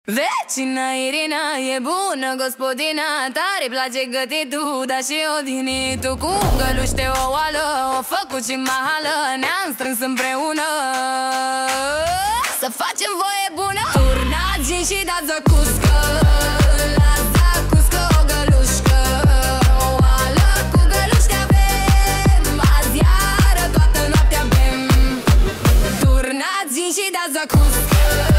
Vecina Irina e bună gospodina, tare place gătitul, dar și odinitul. Cu găluște o oală, o făcut și mahală, ne-am strâns împreună să facem voie bună. Turnați și dați zacuscă, la zacuscă o gălușcă, o oală cu găluște avem, azi iară toată noaptea bem. Turnați și dați zacuscă,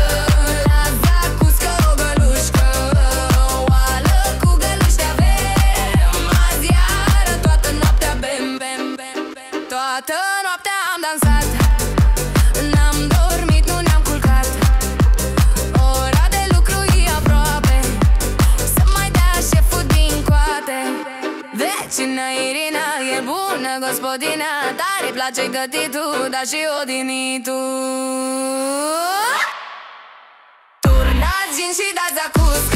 toată noaptea am dansat, n-am dormit, nu ne-am culcat. Ora de lucru e aproape, să mai dea șeful din coate. Vecina Irina e bună gospodina, tare place gătitul, dar și odinitul. Turnați gin și dați zacuscă,